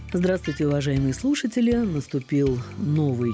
Здравствуйте, уважаемые слушатели! Наступил новый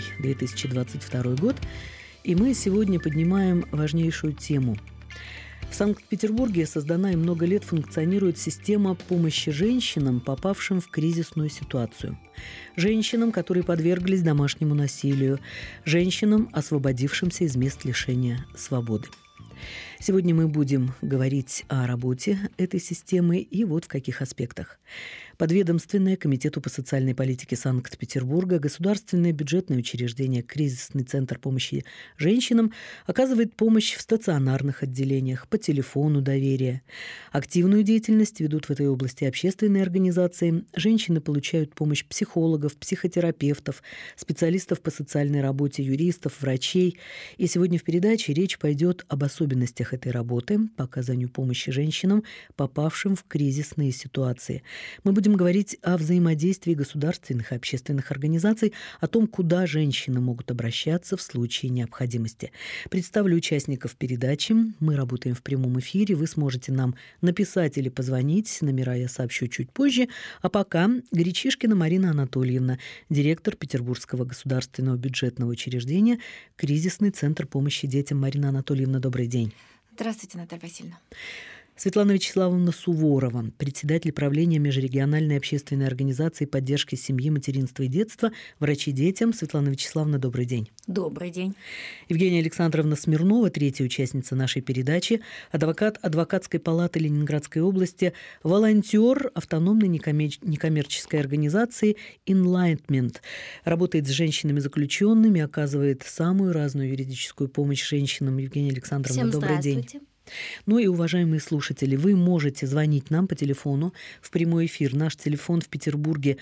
2022 год, и мы сегодня поднимаем важнейшую тему. В Санкт-Петербурге создана и много лет функционирует система помощи женщинам, попавшим в кризисную ситуацию. Женщинам, которые подверглись домашнему насилию, женщинам, освободившимся из мест лишения свободы. Сегодня мы будем говорить о работе этой системы и вот в каких аспектах. Подведомственное Комитету по социальной политике Санкт-Петербурга государственное бюджетное учреждение «Кризисный центр помощи женщинам» оказывает помощь в стационарных отделениях, по телефону доверия. Активную деятельность ведут в этой области общественные организации. Женщины получают помощь психологов, психотерапевтов, специалистов по социальной работе, юристов, врачей. И сегодня в передаче речь пойдет об особенностях этой работы по оказанию помощи женщинам, попавшим в кризисные ситуации. Мы будем говорить о взаимодействии государственных и общественных организаций, о том, куда женщины могут обращаться в случае необходимости. Представлю участников передачи. Мы работаем в прямом эфире. Вы сможете нам написать или позвонить. Номера я сообщу чуть позже. А пока Гречишкина Марина Анатольевна, директор Петербургского государственного бюджетного учреждения «Кризисный центр помощи детям». Марина Анатольевна, добрый день. Здравствуйте, Наталья Васильевна. Светлана Вячеславовна Суворова, председатель правления межрегиональной общественной организации поддержки семьи, материнства и детства «Врачи детям». Светлана Вячеславовна, добрый день. Добрый день. Евгения Александровна Смирнова, третья участница нашей передачи, адвокат Адвокатской палаты Ленинградской области, волонтер автономной некоммерческой организации Enlightenment. Работает с женщинами-заключенными, оказывает самую разную юридическую помощь женщинам. Евгения Александровна, Всем добрый день. здравствуйте. Ну и, уважаемые слушатели, вы можете звонить нам по телефону в прямой эфир. Наш телефон в Петербурге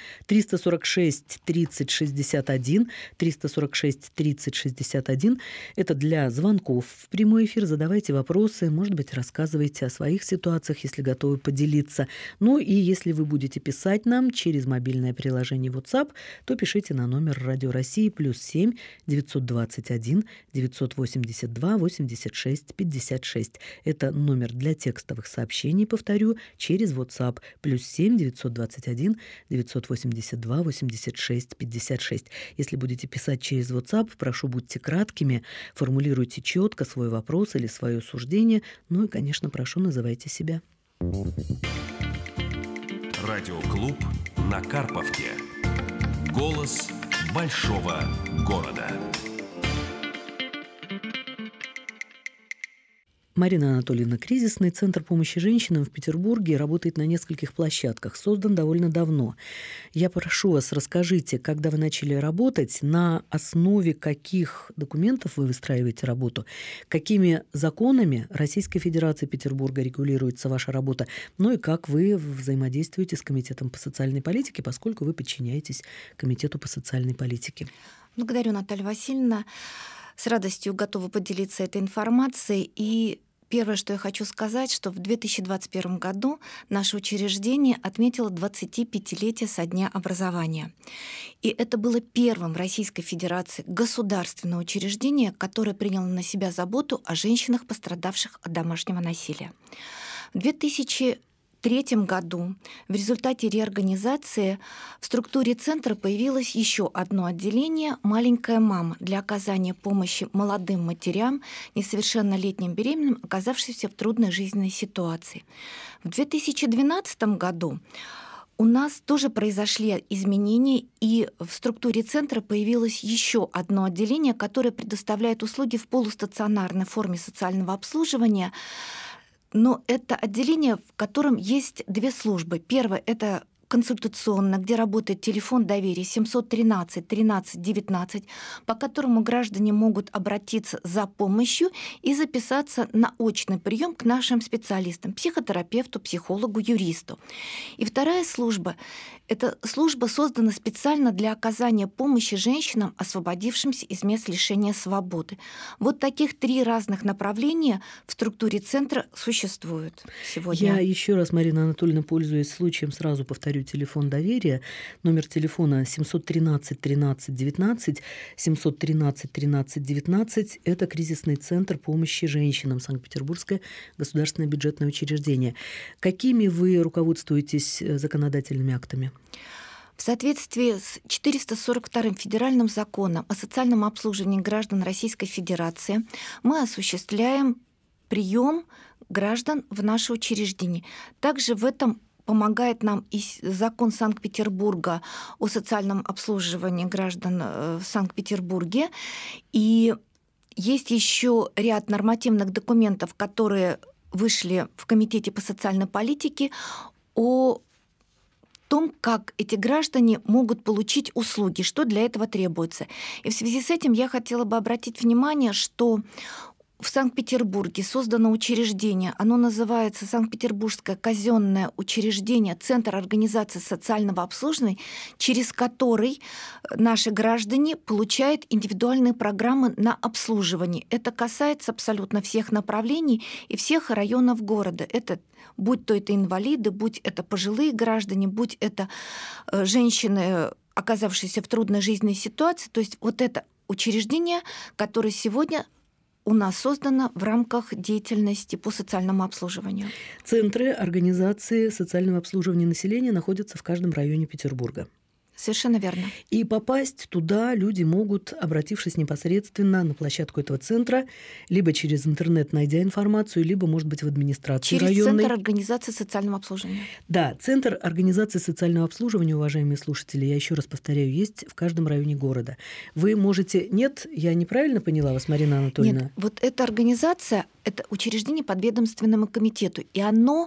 346 30 61, 346 30 61. Это для звонков в прямой эфир. Задавайте вопросы, может быть, рассказывайте о своих ситуациях, если готовы поделиться. Ну и если вы будете писать нам через мобильное приложение WhatsApp, то пишите на номер Радио России +7 921 982 86 56. Это номер для текстовых сообщений, повторю, через WhatsApp +7 921 982 86 56. Если будете писать через WhatsApp, прошу, будьте краткими, формулируйте четко свой вопрос или свое суждение. Ну и, конечно, прошу, называйте себя. Радиоклуб на Карповке. Голос большого города. Марина Анатольевна, кризисный центр помощи женщинам в Петербурге работает на нескольких площадках, создан довольно давно. Я прошу вас, расскажите, когда вы начали работать, на основе каких документов вы выстраиваете работу, какими законами Российской Федерации Петербурга регулируется ваша работа, ну и как вы взаимодействуете с Комитетом по социальной политике, поскольку вы подчиняетесь Комитету по социальной политике. Благодарю, Наталья Васильевна. С радостью готова поделиться этой информацией. И первое, что я хочу сказать, что в 2021 году наше учреждение отметило 25-летие со дня образования. И это было первым в Российской Федерации государственное учреждение, которое приняло на себя заботу о женщинах, пострадавших от домашнего насилия. В 2003 году в результате реорганизации в структуре центра появилось еще одно отделение «Маленькая мама» для оказания помощи молодым матерям, несовершеннолетним беременным, оказавшимся в трудной жизненной ситуации. В 2012 году у нас тоже произошли изменения, и в структуре центра появилось еще одно отделение, которое предоставляет услуги в полустационарной форме социального обслуживания. Но это отделение, в котором есть две службы. Первое – это консультационно, где работает телефон доверия 713 13 19, по которому граждане могут обратиться за помощью и записаться на очный прием к нашим специалистам, психотерапевту, психологу, юристу. И вторая служба – это служба создана специально для оказания помощи женщинам, освободившимся из мест лишения свободы. Вот таких 3 разных направления в структуре центра существуют сегодня. Я еще раз, Марина Анатольевна, пользуясь случаем, сразу повторю телефон доверия. Номер телефона 713 13 19, 713 13 19. Это кризисный центр помощи женщинам, Санкт-Петербургское государственное бюджетное учреждение. Какими вы руководствуетесь законодательными актами? В В соответствии с 442 федеральным законом о социальном обслуживании граждан Российской Федерации мы осуществляем прием граждан в наше учреждение. Также в этом помогает нам и закон Санкт-Петербурга о социальном обслуживании граждан в Санкт-Петербурге. И есть еще ряд нормативных документов, которые вышли в Комитете по социальной политике о том, как эти граждане могут получить услуги, что для этого требуется. И в связи с этим я хотела бы обратить внимание, что в Санкт-Петербурге создано учреждение, оно называется Санкт-Петербургское казенное учреждение Центр организации социального обслуживания, через который наши граждане получают индивидуальные программы на обслуживание. Это касается абсолютно всех направлений и всех районов города. Это будь то это инвалиды, будь это пожилые граждане, будь это женщины, оказавшиеся в трудной жизненной ситуации. То есть вот это учреждение, которое сегодня у нас создано в рамках деятельности по социальному обслуживанию. Центры организации социального обслуживания населения находятся в каждом районе Петербурга. Совершенно верно. И попасть туда люди могут, обратившись непосредственно на площадку этого центра, либо через интернет, найдя информацию, либо, может быть, в администрации через районной. Центр организации социального обслуживания. Да, Центр организации социального обслуживания, уважаемые слушатели, я еще раз повторяю, есть в каждом районе города. Вы можете... Нет, я неправильно поняла вас, Марина Анатольевна? Нет, вот эта организация, это учреждение подведомственному комитету, и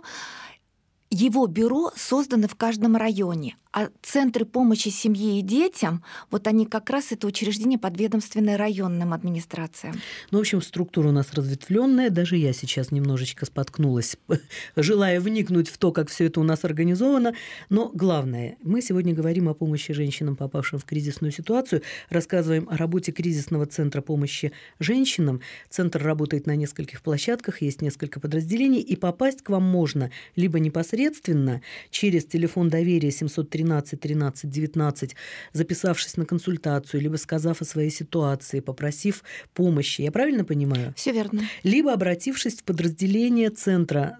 его бюро создано в каждом районе. А центры помощи семье и детям, вот они как раз это учреждение подведомственное районным администрациям. Ну, в общем, структура у нас разветвленная. Даже я сейчас немножечко споткнулась, желая вникнуть в то, как все это у нас организовано. Но главное, мы сегодня говорим о помощи женщинам, попавшим в кризисную ситуацию, рассказываем о работе кризисного центра помощи женщинам. Центр работает на нескольких площадках, есть несколько подразделений, и попасть к вам можно либо непосредственно через телефон доверия 713 13 19, записавшись на консультацию, либо сказав о своей ситуации, попросив помощи. Я правильно понимаю? Все верно. Либо обратившись в подразделение Центра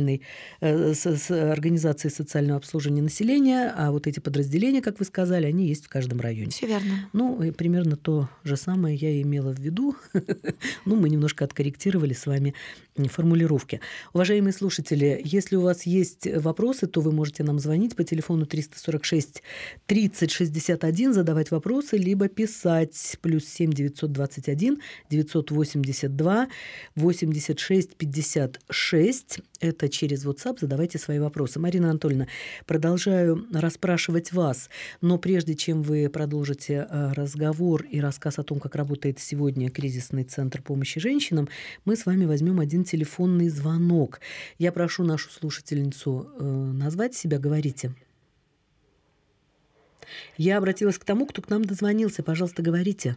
организации социального обслуживания населения, а вот эти подразделения, как вы сказали, они есть в каждом районе. Все верно. Ну, и примерно то же самое я имела в виду. Ну, мы немножко откорректировали с вами формулировки. Уважаемые слушатели, если у вас есть вопросы, то вы можете нам звонить по телефону 346 30 61, задавать вопросы, либо писать +7 921 982 86 56. Это через WhatsApp задавайте свои вопросы. Марина Анатольевна, продолжаю расспрашивать вас, но прежде чем вы продолжите разговор и рассказ о том, как работает сегодня кризисный центр помощи женщинам, мы с вами возьмем один телефонный звонок. Я прошу нашу слушательницу назвать себя, говорите. Я обратилась к тому, кто к нам дозвонился. Пожалуйста, говорите.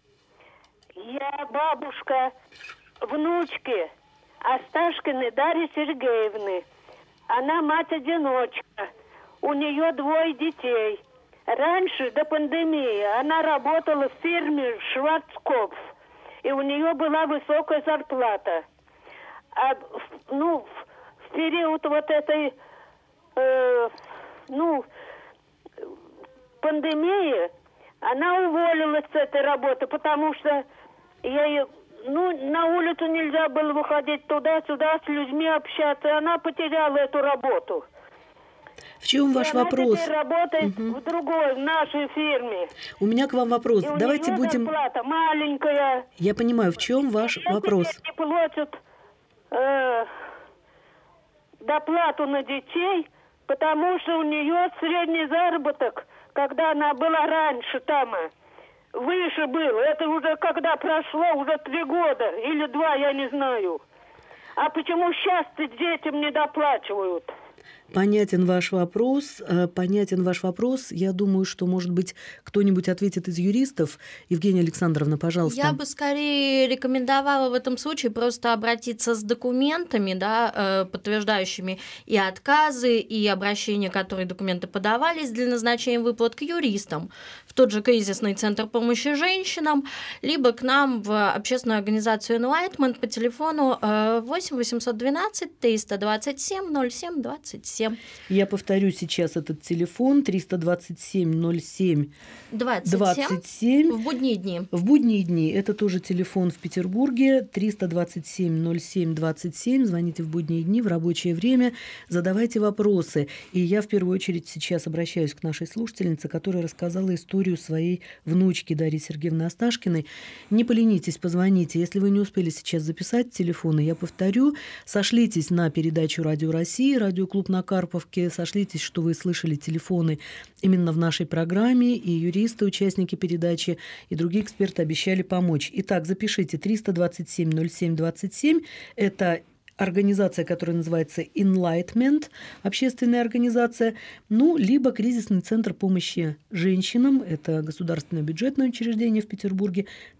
Я бабушка внучки Осташкиной Дарьи Сергеевны. Она мать-одиночка. У нее 2 детей. Раньше, до пандемии, она работала в фирме «Шварцкопф». И у нее была высокая зарплата. А в период вот этой пандемии она уволилась с этой работы, потому что на улицу нельзя было выходить туда-сюда, с людьми общаться, и она потеряла эту работу. В чем ваш вопрос? Она теперь работает в другой, в нашей фирме. У меня к вам вопрос. И давайте у нее будем... зарплата маленькая. Я понимаю, в чем ваш вопрос? Не платят доплату на детей, потому что у нее средний заработок, когда она была раньше там, выше был. Это уже когда прошло, уже 3 года или 2, я не знаю. А почему сейчас-то детям не доплачивают? Понятен ваш вопрос. Я думаю, что, может быть, кто-нибудь ответит из юристов. Евгения Александровна, пожалуйста. Я бы скорее рекомендовала в этом случае просто обратиться с документами, подтверждающими и отказы, и обращения, которые документы подавались для назначения выплат, к юристам, в тот же кризисный центр помощи женщинам, либо к нам в общественную организацию Enlightenment по телефону 8 812 327 07 27. всем. Я повторю сейчас этот телефон 327-07-27. В будние дни. В будние дни. Это тоже телефон в Петербурге. 327-07-27. Звоните в будние дни, в рабочее время. Задавайте вопросы. И я в первую очередь сейчас обращаюсь к нашей слушательнице, которая рассказала историю своей внучки Дарьи Сергеевны Асташкиной. Не поленитесь, позвоните. Если вы не успели сейчас записать телефоны, я повторю. Сошлитесь на передачу «Радио России», «Радиоклуб на Карповке». Сошлитесь, что вы слышали телефоны именно в нашей программе, и юристы, участники передачи, и другие эксперты обещали помочь. Итак, запишите 327-07-27. Это организация, которая называется Enlightenment, общественная организация, либо кризисный центр помощи женщинам, это государственное бюджетное учреждение в Петербурге,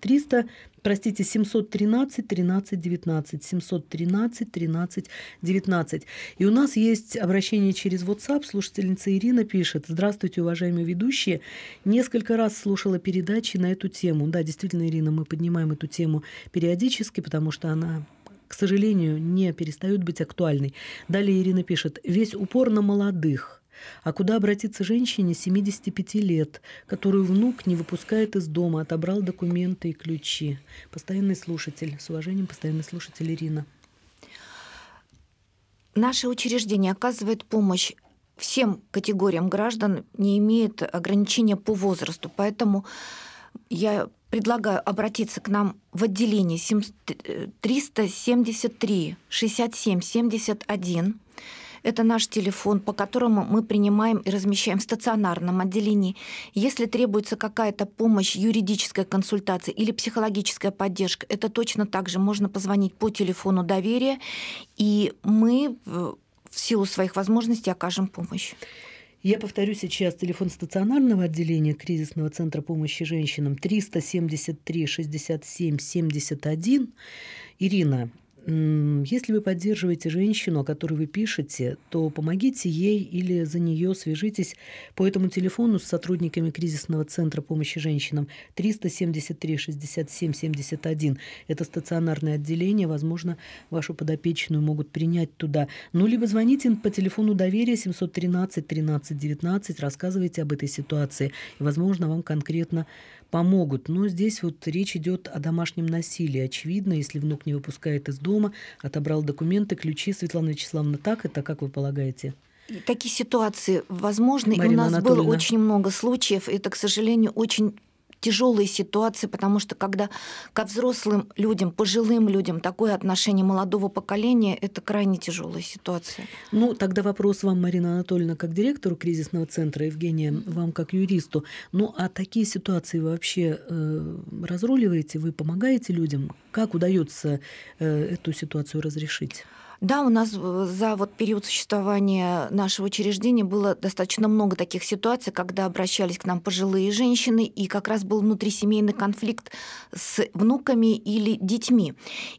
713 13 19, 713 13 19. И у нас есть обращение через WhatsApp. Слушательница Ирина пишет: «Здравствуйте, уважаемые ведущие. Несколько раз слушала передачи на эту тему». Да, действительно, Ирина, мы поднимаем эту тему периодически, потому что она, к сожалению, не перестает быть актуальной. Далее Ирина пишет: «Весь упор на молодых. А куда обратиться женщине 75 лет, которую внук не выпускает из дома, отобрал документы и ключи?» Постоянный слушатель. С уважением, постоянный слушатель Ирина. Наше учреждение оказывает помощь всем категориям граждан, не имеет ограничения по возрасту. Поэтому я предлагаю обратиться к нам в отделение 373 67 71. Это наш телефон, по которому мы принимаем и размещаем в стационарном отделении. Если требуется какая-то помощь, юридическая консультация или психологическая поддержка, это точно так же можно позвонить по телефону доверия, и мы в силу своих возможностей окажем помощь. Я повторю сейчас телефон стационарного отделения кризисного центра помощи женщинам 373 67 71. Ирина, если вы поддерживаете женщину, о которой вы пишете, то помогите ей или за нее свяжитесь по этому телефону с сотрудниками кризисного центра помощи женщинам 373 67 71. Это стационарное отделение, возможно, вашу подопечную могут принять туда. Либо звоните по телефону доверия 713 13 19, рассказывайте об этой ситуации, и, возможно, вам конкретно помогут. Но здесь речь идет о домашнем насилии. Очевидно, если внук не выпускает из дома, отобрал документы, ключи. Светлана Вячеславовна, так это, как вы полагаете? Такие ситуации возможны. Марина и у нас Анатольевна. было очень много случаев. Это, к сожалению, очень тяжелые ситуации, потому что когда ко взрослым людям, пожилым людям такое отношение молодого поколения, это крайне тяжелая ситуация. Тогда вопрос вам, Марина Анатольевна, как директору кризисного центра, Евгения, вам как юристу. А такие ситуации вы вообще разруливаете, вы помогаете людям? Как удается эту ситуацию разрешить? Да, у нас за период существования нашего учреждения было достаточно много таких ситуаций, когда обращались к нам пожилые женщины, и как раз был внутрисемейный конфликт с внуками или детьми.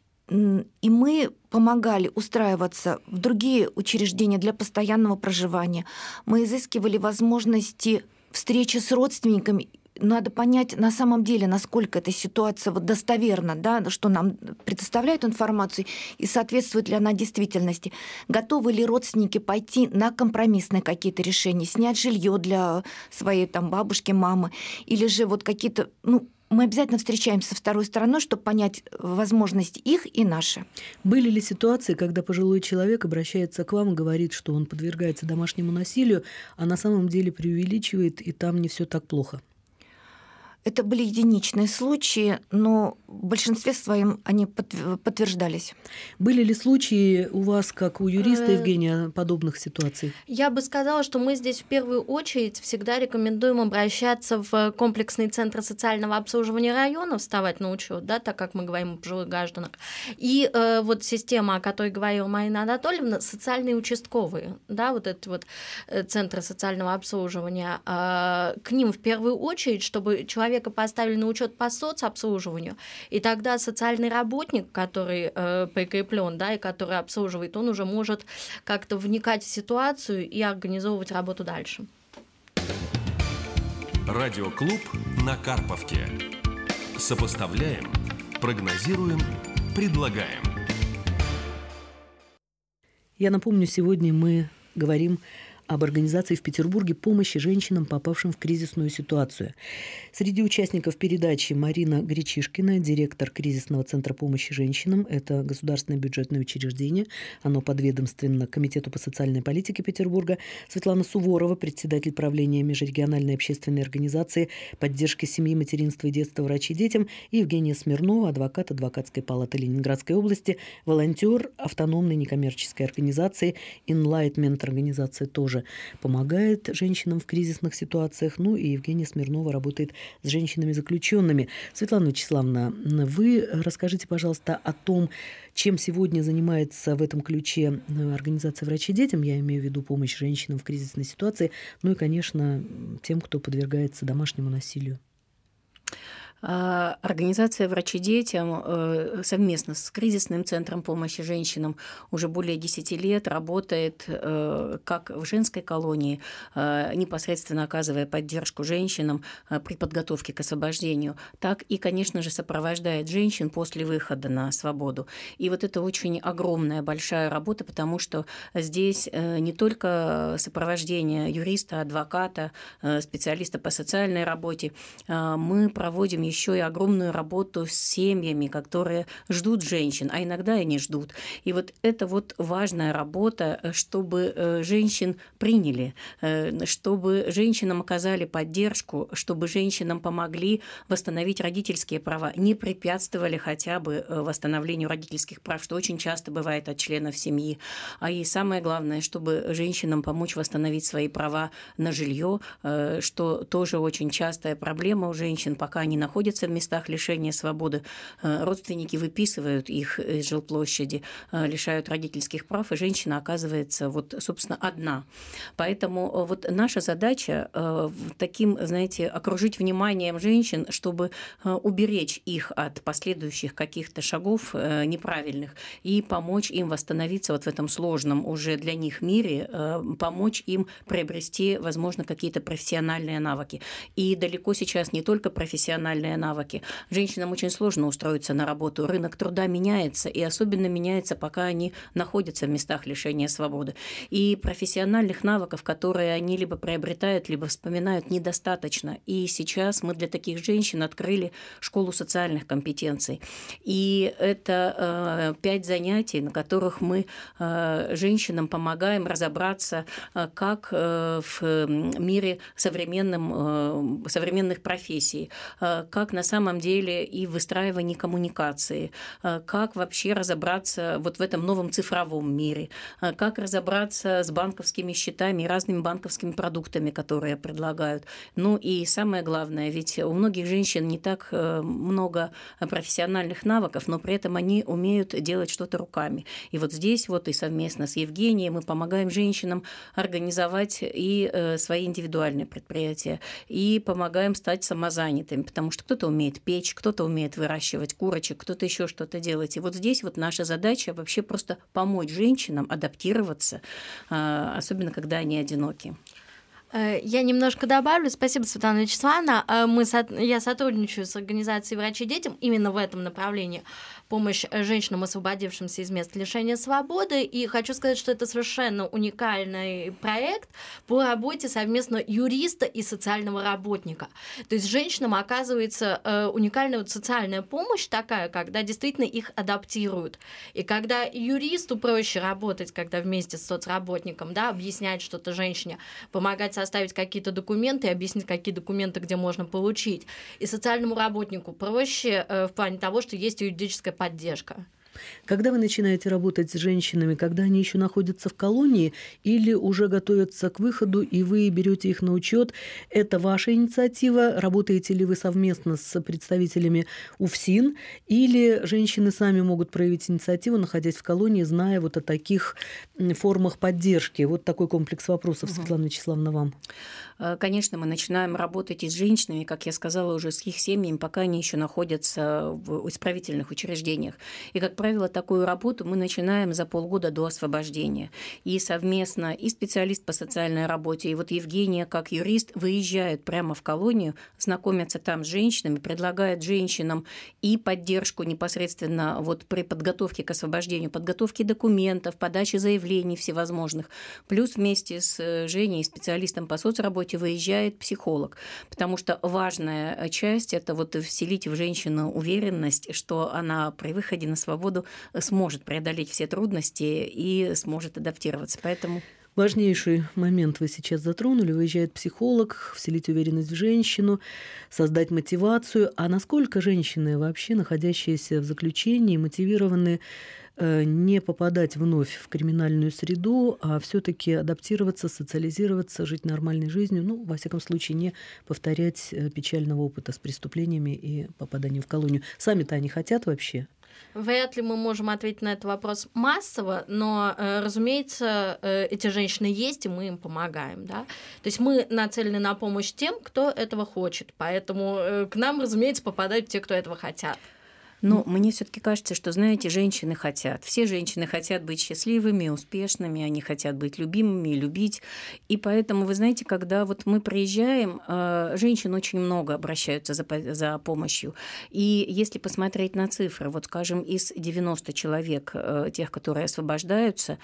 И мы помогали устраиваться в другие учреждения для постоянного проживания. Мы изыскивали возможности встречи с родственниками. Надо понять на самом деле, насколько эта ситуация достоверна, да, что нам предоставляют информацию, и соответствует ли она действительности. Готовы ли родственники пойти на компромиссные какие-то решения, снять жилье для своей бабушки, мамы, или же какие-то... Мы обязательно встречаемся со второй стороной, чтобы понять возможности их и наши. Были ли ситуации, когда пожилой человек обращается к вам и говорит, что он подвергается домашнему насилию, а на самом деле преувеличивает, и там не все так плохо? Это были единичные случаи, но в большинстве своем они подтверждались. Были ли случаи у вас, как у юриста Евгения, подобных ситуаций? Я бы сказала, что мы здесь в первую очередь всегда рекомендуем обращаться в комплексный центр социального обслуживания района, вставать на учет, да, так как мы говорим о пожилых гражданах. И система, о которой говорила Марина Анатольевна, социальные участковые, да, этот центры социального обслуживания, к ним в первую очередь, чтобы человека поставили на учет по соцобслуживанию, и тогда социальный работник, который прикреплен, да, и который обслуживает, он уже может как-то вникать в ситуацию и организовывать работу дальше. Радиоклуб на Карповке. Сопоставляем, прогнозируем, предлагаем. Я напомню, сегодня мы говорим об организации в Петербурге помощи женщинам, попавшим в кризисную ситуацию. Среди участников передачи Марина Гречишкина, директор кризисного центра помощи женщинам. Это государственное бюджетное учреждение. Оно подведомственно Комитету по социальной политике Петербурга. Светлана Суворова, председатель правления межрегиональной общественной организации поддержки семьи, материнства и детства «Врачи детям». И Евгения Смирнова, адвокат Адвокатской палаты Ленинградской области, волонтер автономной некоммерческой организации Enlightenment, организация тоже помогает женщинам в кризисных ситуациях. Ну и Евгения Смирнова работает с женщинами-заключенными. Светлана Вячеславовна, вы расскажите, пожалуйста, о том, чем сегодня занимается в этом ключе организация «Врачи детям», я имею в виду помощь женщинам в кризисной ситуации, ну и, конечно, тем, кто подвергается домашнему насилию. Организация «Врачи детям» совместно с кризисным центром помощи женщинам уже более 10 лет работает как в женской колонии, непосредственно оказывая поддержку женщинам при подготовке к освобождению, так и, конечно же, сопровождает женщин после выхода на свободу. И вот это очень огромная, большая работа, потому что здесь не только сопровождение юриста, адвоката, специалиста по социальной работе, мы проводим еще и огромную работу с семьями, которые ждут женщин, а иногда и не ждут. И вот это вот важная работа, чтобы женщин приняли, чтобы женщинам оказали поддержку, чтобы женщинам помогли восстановить родительские права, не препятствовали хотя бы восстановлению родительских прав, что очень часто бывает от членов семьи. А и самое главное, чтобы женщинам помочь восстановить свои права на жилье, что тоже очень частая проблема у женщин, пока они находятся в местах лишения свободы. Родственники выписывают их из жилплощади, лишают родительских прав, и женщина оказывается, вот, собственно, одна. Поэтому вот наша задача таким, знаете, окружить вниманием женщин, чтобы уберечь их от последующих каких-то шагов неправильных и помочь им восстановиться вот в этом сложном уже для них мире, помочь им приобрести, возможно, какие-то профессиональные навыки. И далеко сейчас не только профессиональные навыки. Женщинам очень сложно устроиться на работу. Рынок труда меняется, и особенно меняется, пока они находятся в местах лишения свободы. И профессиональных навыков, которые они либо приобретают, либо вспоминают, недостаточно. И сейчас мы для таких женщин открыли школу социальных компетенций. И это 5 занятий, на которых мы женщинам помогаем разобраться, как в мире современных профессий, как на самом деле и в выстраивании коммуникации, как вообще разобраться вот в этом новом цифровом мире, как разобраться с банковскими счетами и разными банковскими продуктами, которые предлагают. Ну и самое главное, ведь у многих женщин не так много профессиональных навыков, но при этом они умеют делать что-то руками. И вот здесь вот и совместно с Евгенией мы помогаем женщинам организовать и свои индивидуальные предприятия, и помогаем стать самозанятыми, потому что кто-то умеет печь, кто-то умеет выращивать курочек, кто-то еще что-то делать. И вот здесь вот наша задача вообще просто помочь женщинам адаптироваться, особенно когда они одиноки. Я немножко добавлю. Спасибо, Светлана Вячеславовна. Я сотрудничаю с организацией «Врачи детям» именно в этом направлении. Помощь женщинам, освободившимся из мест лишения свободы. И хочу сказать, что это совершенно уникальный проект по работе совместно юриста и социального работника. То есть женщинам оказывается уникальная вот социальная помощь такая, когда действительно их адаптируют. И когда юристу проще работать, когда вместе с соцработником, да, объяснять что-то женщине, помогать составить какие-то документы, объяснить, какие документы где можно получить. И социальному работнику проще в плане того, что есть юридическая поддержка. Когда вы начинаете работать с женщинами, когда они еще находятся в колонии или уже готовятся к выходу, и вы берете их на учет, это ваша инициатива? Работаете ли вы совместно с представителями УФСИН, или женщины сами могут проявить инициативу, находясь в колонии, зная вот о таких формах поддержки? Вот такой комплекс вопросов, Светлана Вячеславовна, вам. Конечно, мы начинаем работать и с женщинами, как я сказала, уже с их семьями, пока они еще находятся в исправительных учреждениях. И, как правило, правило, такую работу мы начинаем за полгода до освобождения. И совместно и специалист по социальной работе, и вот Евгения, как юрист, выезжают прямо в колонию, знакомятся там с женщинами, предлагают женщинам и поддержку непосредственно вот при подготовке к освобождению, подготовке документов, подаче заявлений всевозможных. Плюс вместе с Женей, специалистом по соцработе, выезжает психолог, потому что важная часть – это вот вселить в женщину уверенность, что она при выходе на свободу сможет преодолеть все трудности и сможет адаптироваться. Поэтому... Важнейший момент вы сейчас затронули. Выезжает психолог, вселить уверенность в женщину, создать мотивацию. А насколько женщины, вообще находящиеся в заключении, мотивированы не попадать вновь в криминальную среду, а все-таки адаптироваться, социализироваться, жить нормальной жизнью, ну, во всяком случае, не повторять печального опыта с преступлениями и попаданием в колонию. Сами-то они хотят вообще? Вряд ли мы можем ответить на этот вопрос массово, но, разумеется, эти женщины есть, и мы им помогаем. Да? То есть мы нацелены на помощь тем, кто этого хочет, поэтому к нам, разумеется, попадают те, кто этого хотят. Но мне все-таки кажется, что, знаете, женщины хотят. Все женщины хотят быть счастливыми, успешными, они хотят быть любимыми, любить. И поэтому, вы знаете, когда вот мы приезжаем, женщин очень много обращаются за помощью. И если посмотреть на цифры, вот, скажем, из 90 человек, тех, которые освобождаются,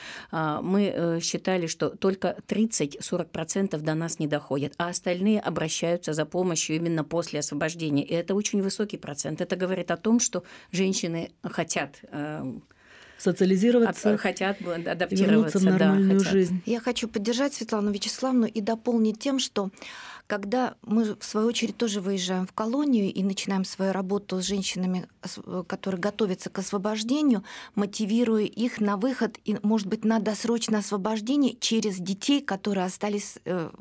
мы считали, что только 30-40% до нас не доходят, а остальные обращаются за помощью именно после освобождения. И это очень высокий процент. Это говорит о том, что женщины хотят социализироваться, хотят адаптироваться, вернуться в нормальную жизнь. Я хочу поддержать Светлану Вячеславовну и дополнить тем, что когда мы, в свою очередь, тоже выезжаем в колонию и начинаем свою работу с женщинами, которые готовятся к освобождению, мотивируя их на выход и, может быть, на досрочное освобождение через детей, которые остались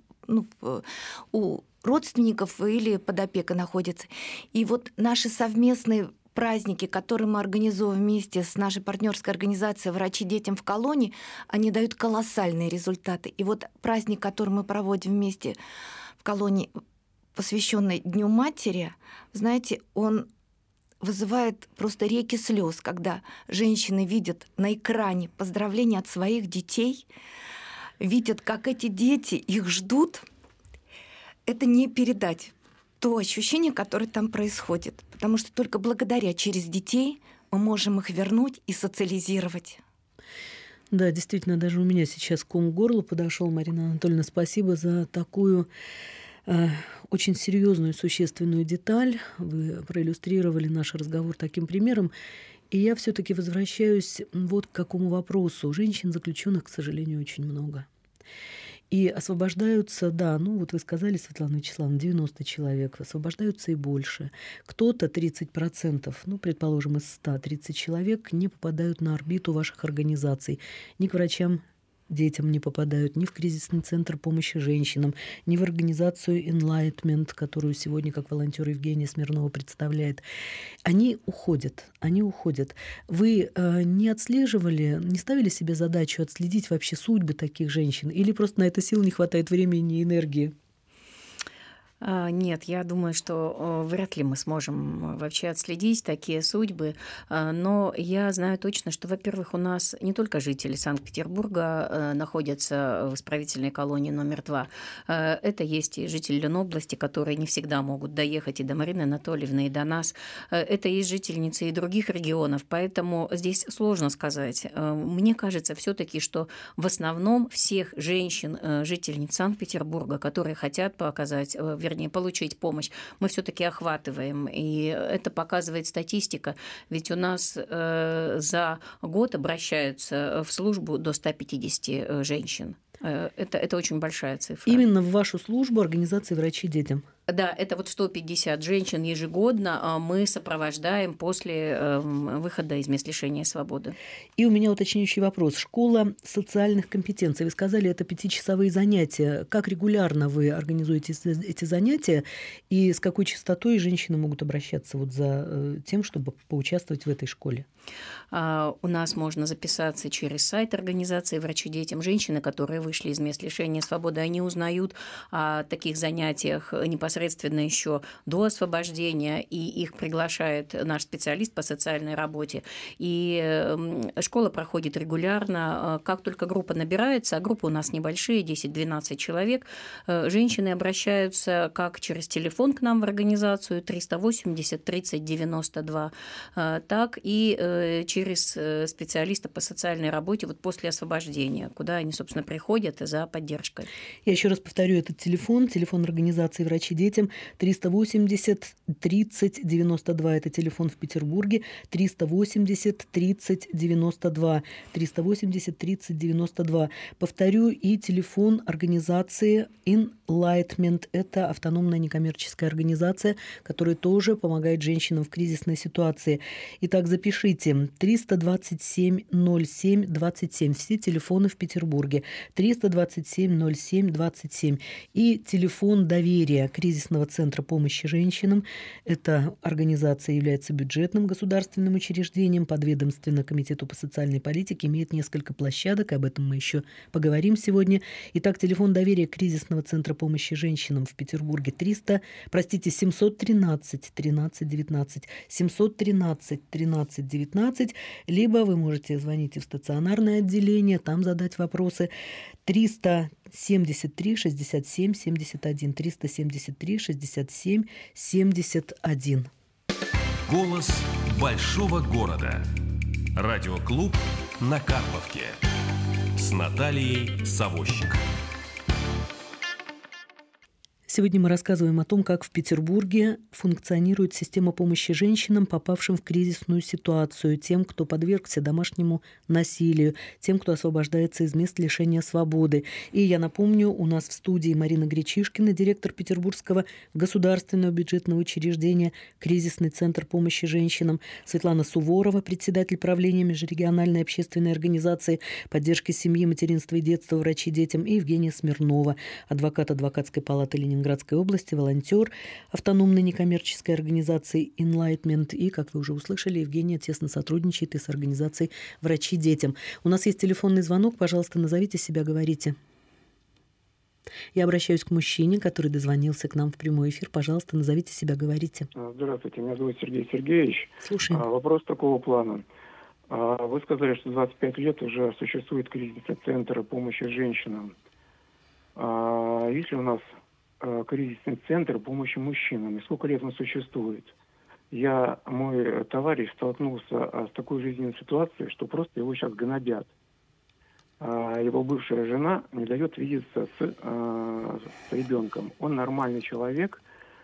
у родственников или под опекой находятся. И вот наши совместные праздники, которые мы организуем вместе с нашей партнерской организацией «Врачи детям в колонии», они дают колоссальные результаты. И вот праздник, который мы проводим вместе в колонии, посвященный Дню матери, знаете, он вызывает просто реки слез, когда женщины видят на экране поздравления от своих детей, видят, как эти дети их ждут. Это не передать то ощущение, которое там происходит. Потому что только благодаря через детей мы можем их вернуть и социализировать. Да, действительно, даже у меня сейчас ком к горлу подошел. Марина Анатольевна, спасибо за такую очень серьезную, существенную деталь. Вы проиллюстрировали наш разговор таким примером. И я все-таки возвращаюсь вот к какому вопросу. Женщин, заключенных, к сожалению, очень много. И освобождаются, да, ну вот вы сказали, Светлана Вячеславовна, 90 человек, освобождаются и больше. Кто-то, 30%, ну, предположим, из 130 человек не попадают на орбиту ваших организаций, ни к врачам, детям не попадают, ни в кризисный центр помощи женщинам, ни в организацию Enlightenment, которую сегодня как волонтер Евгения Смирнова представляет. Они уходят. Вы не отслеживали, не ставили себе задачу отследить вообще судьбы таких женщин? Или просто на это сил не хватает времени и энергии? Нет, я думаю, что вряд ли мы сможем вообще отследить такие судьбы, но я знаю точно, что, во-первых, у нас не только жители Санкт-Петербурга находятся в исправительной колонии номер 2, это есть и жители Ленобласти, которые не всегда могут доехать и до Марины Анатольевны, и до нас, это есть жительницы и других регионов, поэтому здесь сложно сказать. Мне кажется все-таки, что в основном всех женщин, жительниц Санкт-Петербурга, которые хотят показать, получить помощь, мы все-таки охватываем. И это показывает статистика. Ведь у нас за год обращаются в службу до 150 женщин. Это очень большая цифра. Именно в вашу службу организации «Врачи детям»? Да, это вот 150 женщин ежегодно мы сопровождаем после выхода из мест лишения свободы. И у меня уточняющий вопрос. Школа социальных компетенций. Вы сказали, это 5-часовые занятия. Как регулярно вы организуете эти занятия? И с какой частотой женщины могут обращаться вот за тем, чтобы поучаствовать в этой школе? У нас можно записаться через сайт организации «Врачи детям». Женщины, которые вышли из мест лишения свободы, они узнают о таких занятиях непосредственно непосредственно еще до освобождения, и их приглашает наш специалист по социальной работе. И школа проходит регулярно. Как только группа набирается, а группы у нас небольшие, 10-12 человек, женщины обращаются как через телефон к нам в организацию 380 30 92, так и через специалиста по социальной работе вот после освобождения, куда они, собственно, приходят за поддержкой. Я еще раз повторю этот телефон организации «Врачи детям» 380 30 92. Это телефон в Петербурге 380 30 92. 380 30 92. Повторю, и телефон организации Enlightenment. Это автономная некоммерческая организация, которая тоже помогает женщинам в кризисной ситуации. Итак, запишите 327 07 27. Все телефоны в Петербурге. 327 07 27. И телефон доверия кризисного центра помощи женщинам. Эта организация является бюджетным государственным учреждением, подведомственно Комитету по социальной политике, имеет несколько площадок, об этом мы еще поговорим сегодня. Итак, телефон доверия кризисного центра помощи женщинам в Петербурге 713 13 19, 713 13 19, либо вы можете звонить и в стационарное отделение, там задать вопросы 373 67 71, 373 67 71. Голос большого города. Радиоклуб на Карповке. С Натальей Савощенко. Сегодня мы рассказываем о том, как в Петербурге функционирует система помощи женщинам, попавшим в кризисную ситуацию, тем, кто подвергся домашнему насилию, тем, кто освобождается из мест лишения свободы. И я напомню, у нас в студии Марина Гречишкина, директор Петербургского государственного бюджетного учреждения «Кризисный центр помощи женщинам», Светлана Суворова, председатель правления межрегиональной общественной организации поддержки семьи, материнства и детства «Врачи детям», и Евгения Смирнова, адвокат Адвокатской палаты Ленинградской области, волонтер автономной некоммерческой организации Enlightenment. И, как вы уже услышали, Евгения тесно сотрудничает и с организацией «Врачи детям». У нас есть телефонный звонок. Пожалуйста, назовите себя, говорите. Я обращаюсь к мужчине, который дозвонился к нам в прямой эфир. Пожалуйста, назовите себя, говорите. Здравствуйте, меня зовут Сергей Сергеевич. Слушаем. Вопрос такого плана. Вы сказали, что 25 лет уже существует кризисный центр помощи женщинам. Есть ли у нас кризисный центр помощи мужчинам? И сколько лет он существует? Мой товарищ столкнулся с такой жизненной ситуацией, что просто его сейчас гнобят. Его бывшая жена не дает видеться с ребенком. Он нормальный человек,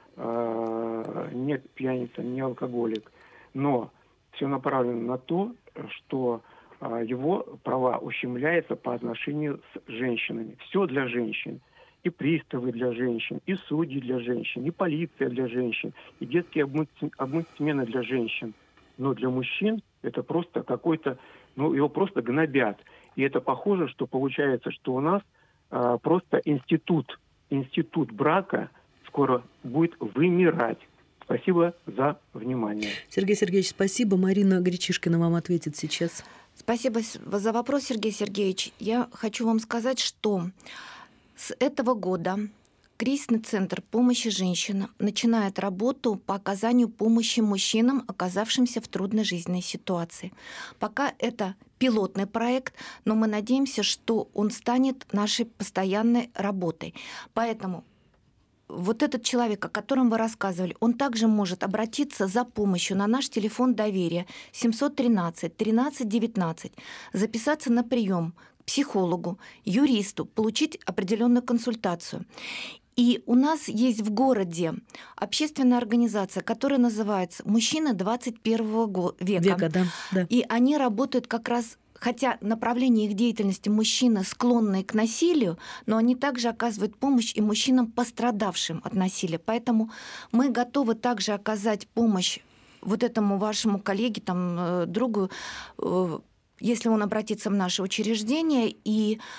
не пьяница, не алкоголик. Но все направлено на то, что его права ущемляются по отношению с женщинами. Все для женщин. И приставы для женщин, и судьи для женщин, и полиция для женщин, и детские обмытсмены для женщин. Но для мужчин это просто какой-то, его просто гнобят. И это похоже, что получается, что у нас просто институт брака скоро будет вымирать. Спасибо за внимание. Сергей Сергеевич, спасибо. Марина Гречишкина вам ответит сейчас. Спасибо за вопрос, Сергей Сергеевич. Я хочу вам сказать, что с этого года Кризисный центр помощи женщинам начинает работу по оказанию помощи мужчинам, оказавшимся в трудной жизненной ситуации. Пока это пилотный проект, но мы надеемся, что он станет нашей постоянной работой. Поэтому вот этот человек, о котором вы рассказывали, он также может обратиться за помощью на наш телефон доверия 713 13 19, записаться на прием к психологу, юристу, получить определенную консультацию. И у нас есть в городе общественная организация, которая называется «Мужчины 21 века». Да. И они работают как раз, хотя направление их деятельности мужчины, склонные к насилию, но они также оказывают помощь и мужчинам, пострадавшим от насилия. Поэтому мы готовы также оказать помощь вот этому вашему коллеге, другу, если он обратится в наше учреждение, и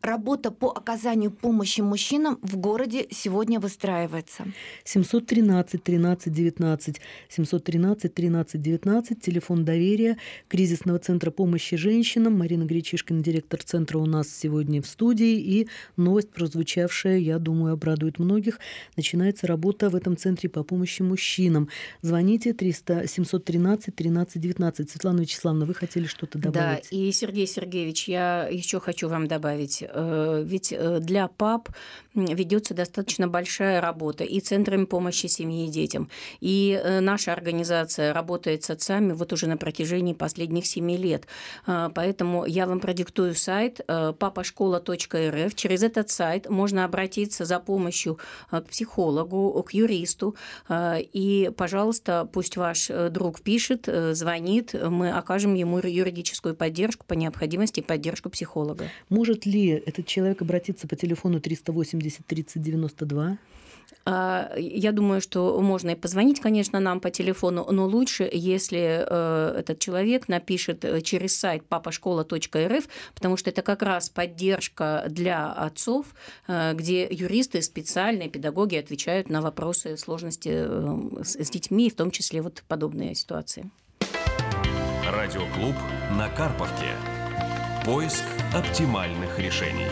работа по оказанию помощи мужчинам в городе сегодня выстраивается. 713 13 19, 713 13 19, телефон доверия кризисного центра помощи женщинам. Марина Гречишкина, директор центра, у нас сегодня в студии. И новость, прозвучавшая, я думаю, обрадует многих. Начинается работа в этом центре по помощи мужчинам. Звоните 713 13 19. Светлана Вячеславовна, вы хотели что-то добавить? Да, и Сергей Сергеевич, я еще хочу вам добавить. Ведь для пап ведется достаточно большая работа и центрами помощи семье и детям. И наша организация работает с отцами вот уже на протяжении последних 7 лет. Поэтому я вам продиктую сайт papashkola.rf. Через этот сайт можно обратиться за помощью к психологу, к юристу. И, пожалуйста, пусть ваш друг пишет, звонит, мы окажем ему юридическую поддержку, по необходимости поддержку психолога. Может ли этот человек обратиться по телефону 380 30 92? Я думаю, что можно и позвонить, конечно, нам по телефону, но лучше, если этот человек напишет через сайт papashkola.rf, потому что это как раз поддержка для отцов, где юристы, специальные педагоги отвечают на вопросы сложности с детьми, в том числе вот подобные ситуации. Радиоклуб на Карповке. Поиск оптимальных решений.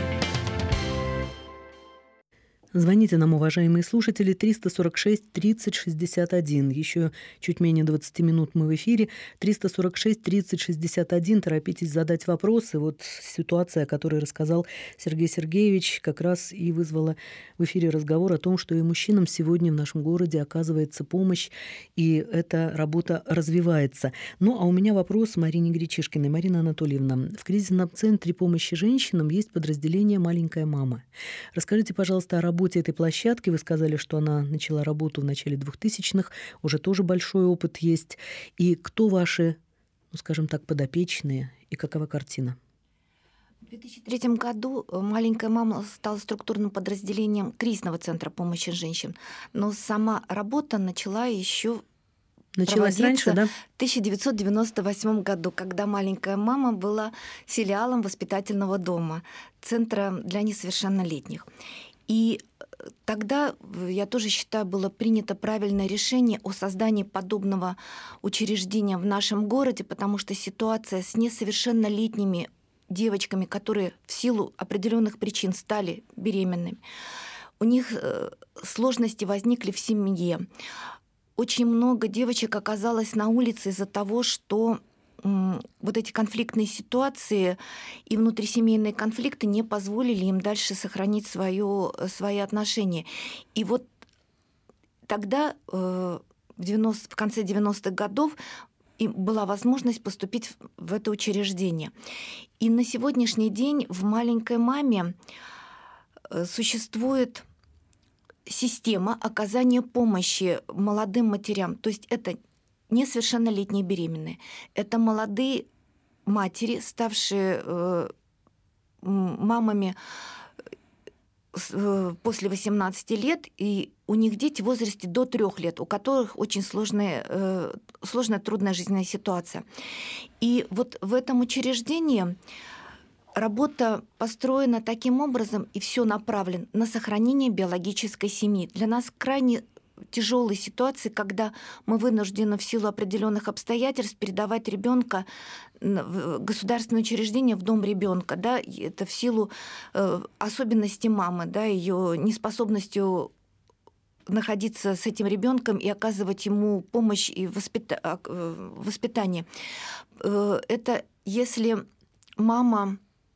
Звоните нам, уважаемые слушатели, 346 30 61. Еще чуть менее 20 минут мы в эфире. 346 30 61. Торопитесь задать вопросы. Вот ситуация, о которой рассказал Сергей Сергеевич, как раз и вызвала в эфире разговор о том, что и мужчинам сегодня в нашем городе оказывается помощь, и эта работа развивается. Ну, а у меня вопрос Марине Гречишкиной. Марина Анатольевна, в кризисном центре помощи женщинам есть подразделение «Маленькая мама». Расскажите, пожалуйста, о работе этой площадки. Вы сказали, что она начала работу в начале 2000-х, уже тоже большой опыт есть. И кто ваши, ну, скажем так, подопечные, и какова картина? В 2003 году «Маленькая мама» стала структурным подразделением кризисного центра помощи женщин. Но сама работа началась раньше, да? В 1998 году, когда «Маленькая мама» была филиалом воспитательного дома, центра для несовершеннолетних. И тогда, я тоже считаю, было принято правильное решение о создании подобного учреждения в нашем городе, потому что ситуация с несовершеннолетними девочками, которые в силу определенных причин стали беременными, у них сложности возникли в семье. Очень много девочек оказалось на улице из-за того, что вот эти конфликтные ситуации и внутрисемейные конфликты не позволили им дальше сохранить свои отношения. И вот тогда, в конце 90-х годов, им была возможность поступить в это учреждение. И на сегодняшний день в «Маленькой маме» существует система оказания помощи молодым матерям. То есть это несовершеннолетние беременные. Это молодые матери, ставшие мамами после 18 лет, и у них дети в возрасте до 3 лет, у которых очень сложная, трудная жизненная ситуация. И вот в этом учреждении работа построена таким образом, и все направлено на сохранение биологической семьи. Для нас крайне тяжелой ситуации, когда мы вынуждены в силу определенных обстоятельств передавать ребенка в государственное учреждение, в дом ребенка, да, это в силу особенностей мамы, да, ее неспособностью находиться с этим ребенком и оказывать ему помощь и воспитание. Это если мама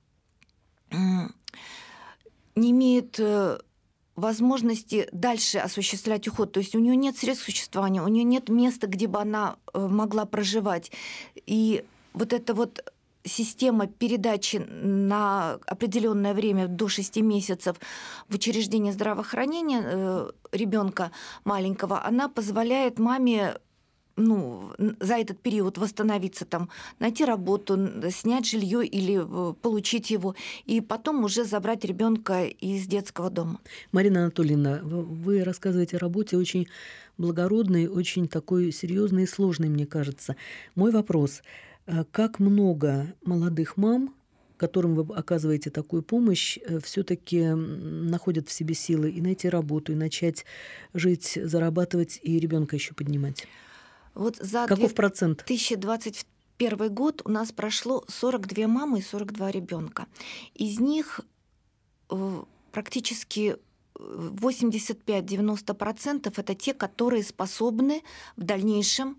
не имеет возможности дальше осуществлять уход. То есть у нее нет средств существования, у нее нет места, где бы она могла проживать. И вот эта вот система передачи на определенное время до 6 месяцев в учреждение здравоохранения ребенка маленького, она позволяет маме за этот период восстановиться, там, найти работу, снять жилье или получить его, и потом уже забрать ребенка из детского дома. Марина Анатольевна, вы рассказываете о работе очень благородной, очень такой серьезной и сложной, мне кажется. Мой вопрос: как много молодых мам которым вы оказываете такую помощь, все-таки находят в себе силы и найти работу, и начать жить, зарабатывать и ребенка еще поднимать? Вот за Каков процент? 2021 год у нас прошло 42 мамы и 42 ребенка. Из них практически 85-90% это те, которые способны в дальнейшем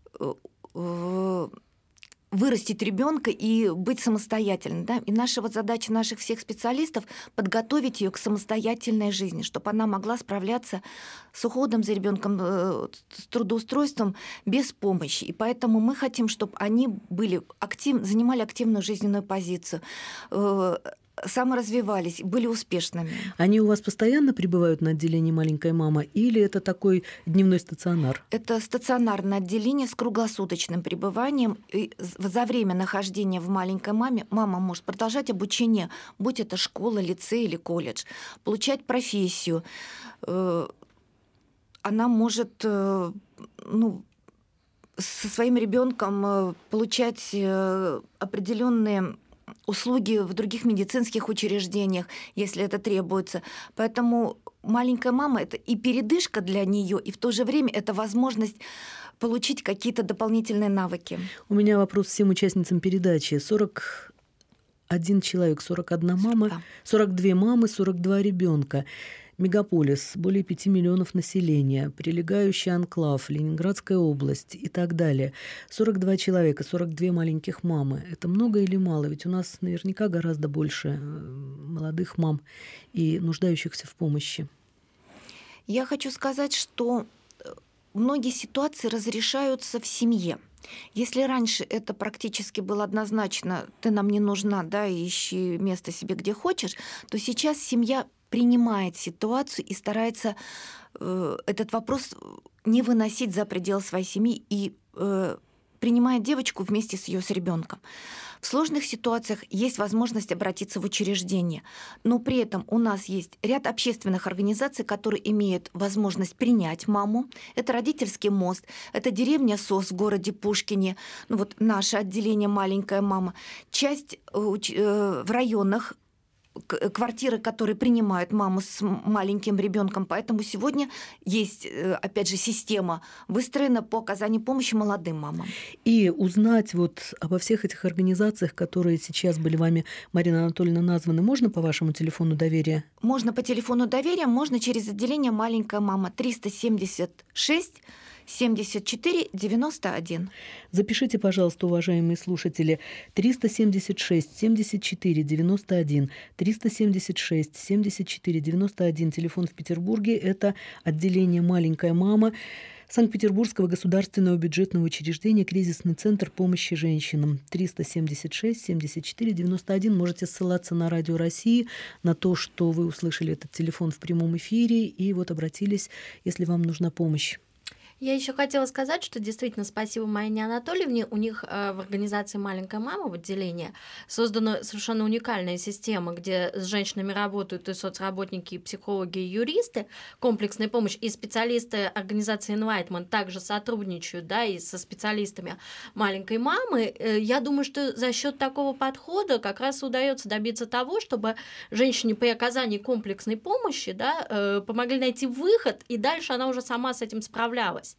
вырастить ребенка и быть самостоятельной. Да? И наша вот задача наших всех специалистов подготовить ее к самостоятельной жизни, чтобы она могла справляться с уходом за ребенком, с трудоустройством без помощи. И поэтому мы хотим, чтобы они занимали активную жизненную позицию, саморазвивались, были успешными. Они у вас постоянно пребывают на отделении «Маленькая мама» или это такой дневной стационар? Это стационарное отделение с круглосуточным пребыванием. И за время нахождения в «Маленькой маме» мама может продолжать обучение, будь это школа, лицей или колледж, получать профессию. Она может со своим ребенком получать определенные услуги в других медицинских учреждениях, если это требуется. Поэтому «Маленькая мама» — это и передышка для нее, и в то же время это возможность получить какие-то дополнительные навыки. У меня вопрос всем участницам передачи. 41 человек, 41 мама, 42 мамы, 42 ребенка. Мегаполис, более 5 миллионов населения, прилегающий анклав, Ленинградская область и так далее. 42 человека, 42 маленьких мамы. Это много или мало? Ведь у нас наверняка гораздо больше молодых мам и нуждающихся в помощи. Я хочу сказать, что многие ситуации разрешаются в семье. Если раньше это практически было однозначно, ты нам не нужна, да, и ищи место себе где хочешь, то сейчас семья принимает ситуацию и старается этот вопрос не выносить за пределы своей семьи и принимает девочку вместе с ребенком. В сложных ситуациях есть возможность обратиться в учреждение, но при этом у нас есть ряд общественных организаций, которые имеют возможность принять маму. Это «Родительский мост», это деревня СОС в городе Пушкине, наше отделение «Маленькая мама». Часть в районах квартиры, которые принимают маму с маленьким ребенком. Поэтому сегодня есть, опять же, система выстроена по оказанию помощи молодым мамам. И узнать обо всех этих организациях, которые сейчас были вами, Марина Анатольевна, названы, можно по вашему телефону доверия? Можно по телефону доверия, можно через отделение «Маленькая мама» 376 74 91. Запишите, пожалуйста, уважаемые слушатели, 376 74 91, 376 74 91, телефон в Петербурге, это отделение «Маленькая мама» Санкт-Петербургского государственного бюджетного учреждения «Кризисный центр помощи женщинам». 376 74 91. Можете ссылаться на Радио России, на то, что вы услышали этот телефон в прямом эфире и обратились, если вам нужна помощь. Я еще хотела сказать, что действительно спасибо Марине Анатольевне. У них в организации «Маленькая мама» в отделении создана совершенно уникальная система, где с женщинами работают и соцработники, и психологи, и юристы. Комплексная помощь и специалисты организации Enlightenment также сотрудничают, да, и со специалистами «Маленькой мамы». Я думаю, что за счет такого подхода как раз удается добиться того, чтобы женщине при оказании комплексной помощи, да, помогли найти выход, и дальше она уже сама с этим справлялась.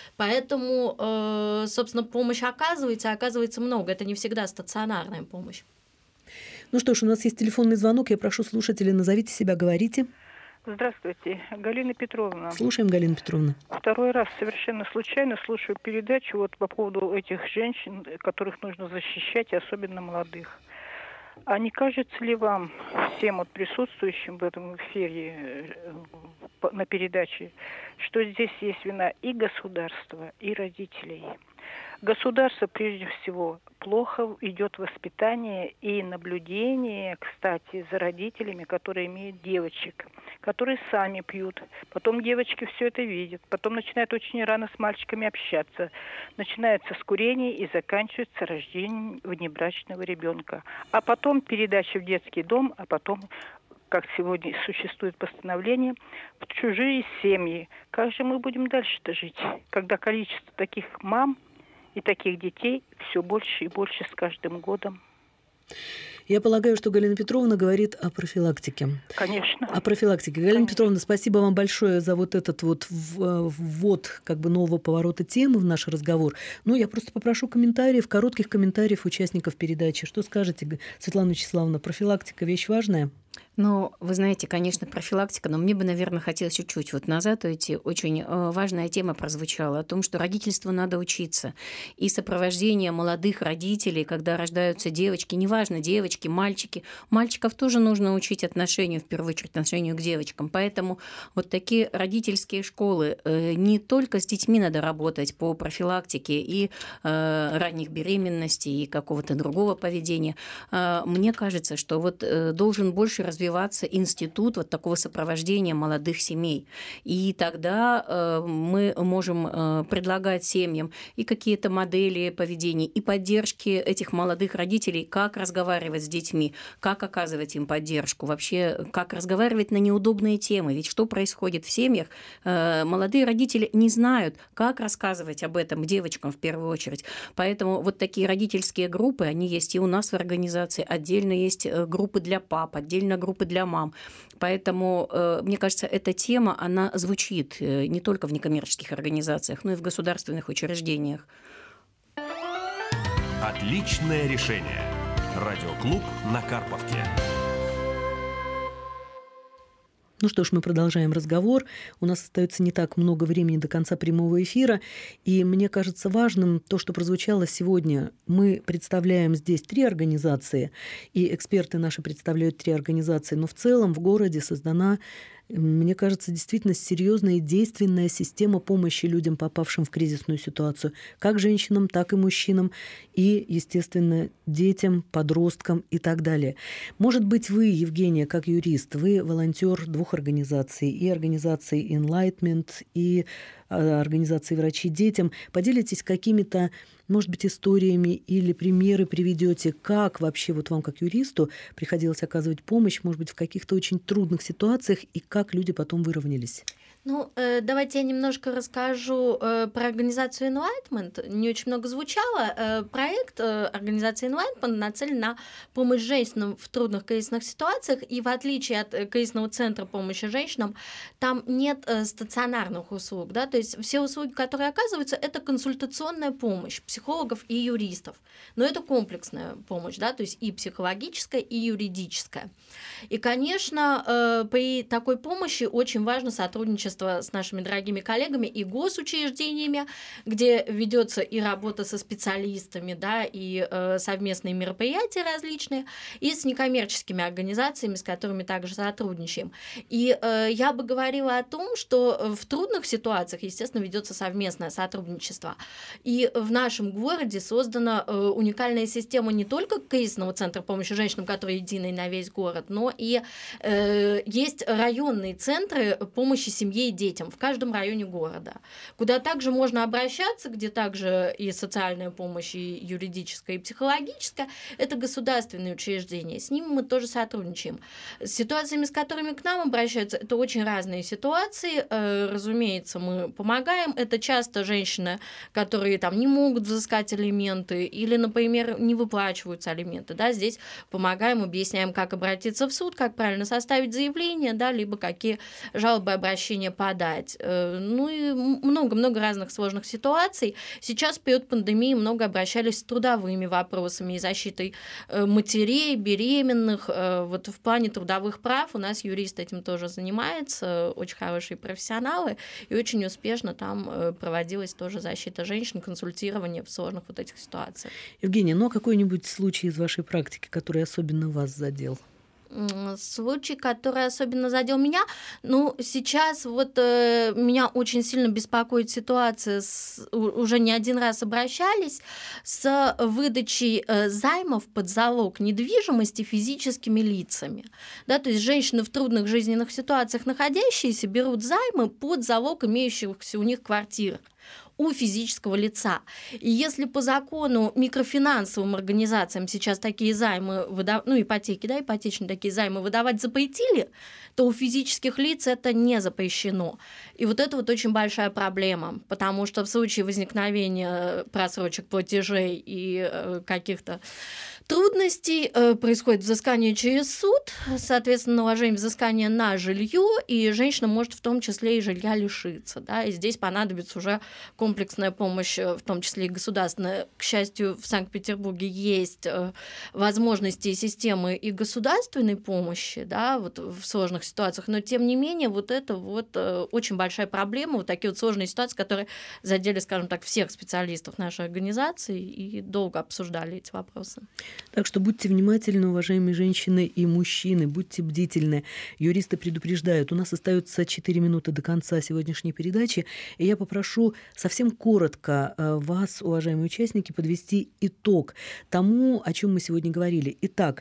Поэтому, собственно, помощь оказывается много. Это не всегда стационарная помощь. Ну что ж, у нас есть телефонный звонок. Я прошу слушателей, назовите себя, говорите. Здравствуйте, Галина Петровна. Слушаем, Галина Петровна. Второй раз совершенно случайно слушаю передачу по поводу этих женщин, которых нужно защищать, и особенно молодых. А не кажется ли вам, всем присутствующим в этом эфире на передаче, что здесь есть вина и государства, и родителей? Государство, прежде всего, плохо идет воспитание и наблюдение, кстати, за родителями, которые имеют девочек, которые сами пьют. Потом девочки все это видят. Потом начинают очень рано с мальчиками общаться. Начинается с курения и заканчивается рождением внебрачного ребенка. А потом передача в детский дом, а потом, как сегодня существует постановление, в чужие семьи. Как же мы будем дальше-то жить, когда количество таких мам и таких детей все больше и больше с каждым годом? Я полагаю, что Галина Петровна говорит о профилактике. Конечно. О профилактике. Галина Петровна, спасибо вам большое за вот этот вот ввод как бы нового поворота темы в наш разговор. Ну, я просто попрошу комментариев, коротких комментариев участников передачи. Что скажете, Светлана Вячеславовна, профилактика – вещь важная? Ну, вы знаете, конечно, профилактика, но мне бы, наверное, хотелось чуть-чуть вот назад уйти. Очень важная тема прозвучала о том, что родительству надо учиться. И сопровождение молодых родителей, когда рождаются девочки, неважно, девочки, мальчики, мальчиков тоже нужно учить отношению, в первую очередь, отношению к девочкам. Поэтому вот такие родительские школы, не только с детьми надо работать по профилактике и ранних беременностей, и какого-то другого поведения. Мне кажется, что вот должен больше развиваться институт вот такого сопровождения молодых семей. И тогда мы можем предлагать семьям и какие-то модели поведения, и поддержки этих молодых родителей, как разговаривать с детьми, как оказывать им поддержку, вообще как разговаривать на неудобные темы. Ведь что происходит в семьях? Молодые родители не знают, как рассказывать об этом девочкам в первую очередь. Поэтому вот такие родительские группы, они есть и у нас в организации, отдельно есть группы для пап, отдельно группы для мам. Поэтому, мне кажется, эта тема, она звучит не только в некоммерческих организациях, но и в государственных учреждениях. Отличное решение. Радиоклуб на Карповке. Ну что ж, мы продолжаем разговор. У нас остается не так много времени до конца прямого эфира. И мне кажется важным то, что прозвучало сегодня. Мы представляем здесь 3 организации, и эксперты наши представляют 3 организации. Но в целом в городе создана, мне кажется, действительно серьезная и действенная система помощи людям, попавшим в кризисную ситуацию, как женщинам, так и мужчинам, и, естественно, детям, подросткам и так далее. Может быть, вы, Евгения, как юрист, вы волонтер 2 организаций, и организации Enlightenment, и организации «Врачи детям». Поделитесь какими-то, может быть, историями или примеры приведете, как вообще вот вам, как юристу, приходилось оказывать помощь, может быть, в каких-то очень трудных ситуациях, и как люди потом выровнялись? Ну, давайте я немножко расскажу про организацию Enlightenment. Не очень много звучало. Проект организации Enlightenment нацелен на помощь женщинам в трудных кризисных ситуациях, и в отличие от кризисного центра помощи женщинам, там нет стационарных услуг, да, то есть все услуги, которые оказываются, это консультационная помощь психологов и юристов, но это комплексная помощь, да, то есть и психологическая, и юридическая. И, конечно, при такой помощи очень важно сотрудничество с нашими дорогими коллегами и госучреждениями, где ведется и работа со специалистами, да, и совместные мероприятия различные, и с некоммерческими организациями, с которыми также сотрудничаем. И я бы говорила о том, что в трудных ситуациях, естественно, ведется совместное сотрудничество. И в нашем городе создана уникальная система не только кризисного центра помощи женщинам, который единый на весь город, но и есть районные центры помощи семье и детям в каждом районе города, куда также можно обращаться, где также и социальная помощь, и юридическая, и психологическая. Это государственные учреждения, с ними мы тоже сотрудничаем. С ситуациями, с которыми к нам обращаются, это очень разные ситуации. Разумеется, мы помогаем. Это часто женщины, которые там не могут взыскать алименты или, например, не выплачиваются алименты. Да, здесь помогаем, объясняем, как обратиться в суд, как правильно составить заявление, да, либо какие жалобы, обращения подать. Ну и много-много разных сложных ситуаций. Сейчас в период пандемии много обращались с трудовыми вопросами и защитой матерей, беременных. Вот в плане трудовых прав у нас юрист этим тоже занимается, очень хорошие профессионалы, и очень успешно там проводилась тоже защита женщин, консультирование в сложных вот этих ситуациях. Евгения, ну а какой-нибудь случай из вашей практики, который особенно вас задел? Случай, который особенно задел меня, ну, сейчас вот меня очень сильно беспокоит ситуация, уже не один раз обращались, с выдачей займов под залог недвижимости физическими лицами. Да, то есть женщины в трудных жизненных ситуациях находящиеся берут займы под залог имеющихся у них квартир у физического лица. И если по закону микрофинансовым организациям сейчас такие займы, ипотеки, да, ипотечные такие займы выдавать запретили, то у физических лиц это не запрещено. И вот это вот очень большая проблема, потому что в случае возникновения просрочек платежей и каких-то трудностей. Происходит взыскание через суд, соответственно, наложение взыскания на жилье, и женщина может в том числе и жилья лишиться. Да? И здесь понадобится уже комплексная помощь, в том числе и государственная. К счастью, в Санкт-Петербурге есть возможности и системы и государственной помощи, да, вот в сложных ситуациях, но тем не менее вот это вот очень большая проблема, вот такие вот сложные ситуации, которые задели, скажем так, всех специалистов нашей организации и долго обсуждали эти вопросы. Так что будьте внимательны, уважаемые женщины и мужчины, будьте бдительны. Юристы предупреждают, у нас остается 4 минуты до конца сегодняшней передачи, и я попрошу совсем коротко вас, уважаемые участники, подвести итог тому, о чем мы сегодня говорили. Итак,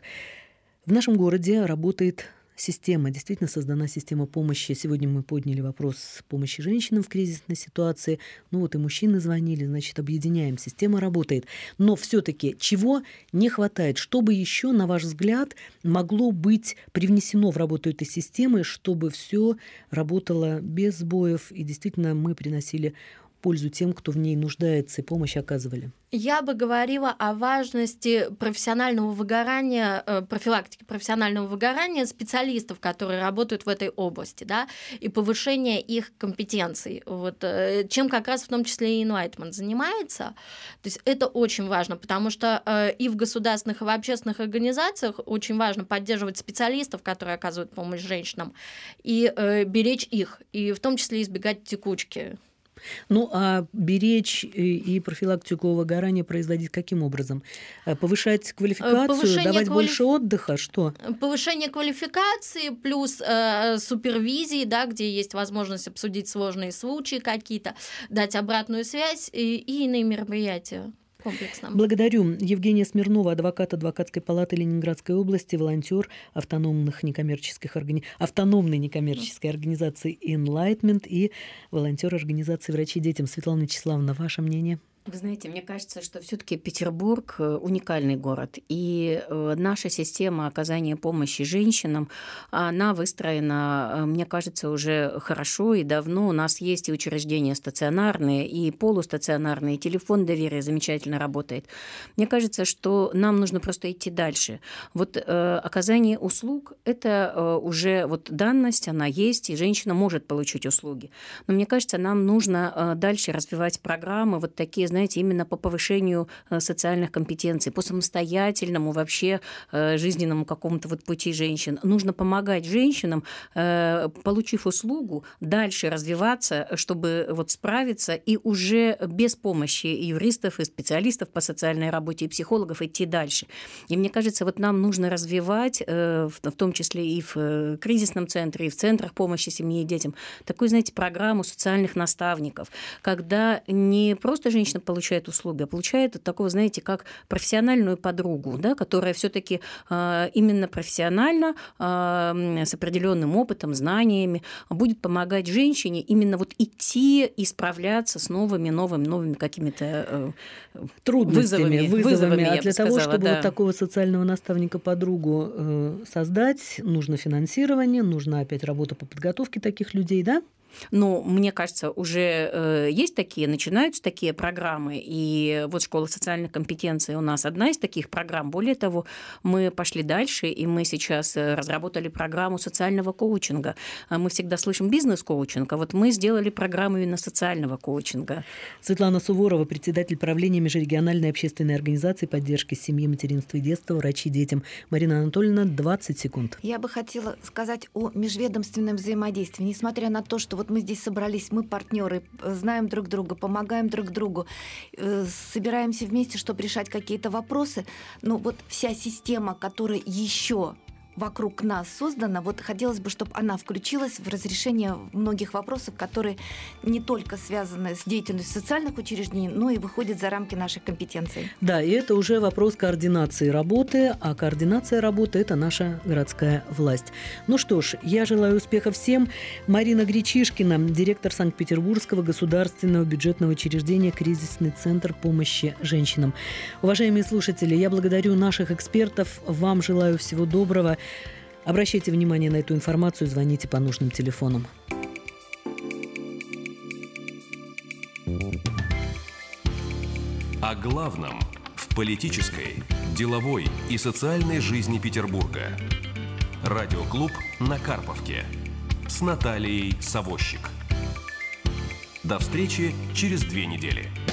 в нашем городе работает система, действительно создана система помощи. Сегодня мы подняли вопрос помощи женщинам в кризисной ситуации. Ну вот и мужчины звонили, значит, объединяем. Система работает. Но все-таки чего не хватает? Что бы еще, на ваш взгляд, могло быть привнесено в работу этой системы, чтобы все работало без сбоев и действительно мы приносили пользу тем, кто в ней нуждается, и помощь оказывали? Я бы говорила о важности профессионального выгорания, профилактики профессионального выгорания специалистов, которые работают в этой области, да, и повышения их компетенций. Вот, чем как раз в том числе и Enlightenment занимается. То есть это очень важно, потому что и в государственных, и в общественных организациях очень важно поддерживать специалистов, которые оказывают помощь женщинам, и беречь их, и в том числе избегать текучки. Ну, а беречь и профилактику выгорания производить каким образом? Повышать квалификацию, давать больше отдыха, что? Повышение квалификации плюс супервизии, да, где есть возможность обсудить сложные случаи какие-то, дать обратную связь и иные мероприятия. Комплексно. Благодарю. Евгения Смирнова, адвокат Адвокатской палаты Ленинградской области, волонтер автономной некоммерческой организации Enlightenment и волонтер организации «Врачи детям». Светлана Вячеславовна, ваше мнение? Вы знаете, мне кажется, что все-таки Петербург уникальный город, и наша система оказания помощи женщинам, она выстроена, мне кажется, уже хорошо и давно. У нас есть и учреждения стационарные, и полустационарные, и телефон доверия замечательно работает. Мне кажется, что нам нужно просто идти дальше. Вот оказание услуг – это уже вот данность, она есть, и женщина может получить услуги. Но мне кажется, нам нужно дальше развивать программы, вот такие, знаете, именно по повышению социальных компетенций, по самостоятельному вообще жизненному какому-то вот пути женщин. Нужно помогать женщинам, получив услугу, дальше развиваться, чтобы вот справиться и уже без помощи юристов и специалистов по социальной работе и психологов идти дальше. И мне кажется, вот нам нужно развивать, в том числе и в кризисном центре, и в центрах помощи семье и детям, такую, знаете, программу социальных наставников, когда не просто женщина получает услуги, а получает такого, знаете, как профессиональную подругу, да, которая все-таки именно профессионально, с определенным опытом, знаниями будет помогать женщине именно вот идти и справляться с новыми какими-то трудностями, вызовами. А для того, чтобы да. вот такого социального наставника-подругу создать, нужно финансирование, нужна опять работа по подготовке таких людей, да? Ну, мне кажется, уже есть начинаются такие программы, и вот школа социальных компетенций у нас одна из таких программ. Более того, мы пошли дальше, и мы сейчас разработали программу социального коучинга. Мы всегда слышим бизнес-коучинг, а вот мы сделали программу именно социального коучинга. Светлана Суворова, председатель правления межрегиональной общественной организации поддержки семьи, материнства и детства «Врачи детям». Марина Анатольевна, 20 секунд. Я бы хотела сказать о межведомственном взаимодействии. Несмотря на то, что вот мы здесь собрались, мы партнеры, знаем друг друга, помогаем друг другу, собираемся вместе, чтобы решать какие-то вопросы, но вот вся система, которая еще вокруг нас создана, вот хотелось бы, чтобы она включилась в разрешение многих вопросов, которые не только связаны с деятельностью социальных учреждений, но и выходят за рамки нашей компетенции. Да, и это уже вопрос координации работы, а координация работы – это наша городская власть. Ну что ж, я желаю успеха всем. Марина Гречишкина, директор Санкт-Петербургского государственного бюджетного учреждения «Кризисный центр помощи женщинам». Уважаемые слушатели, я благодарю наших экспертов, вам желаю всего доброго. Обращайте внимание на эту информацию, звоните по нужным телефонам. О главном в политической, деловой и социальной жизни Петербурга. Радиоклуб на Карповке с Натальей Савощик. До встречи через 2 недели.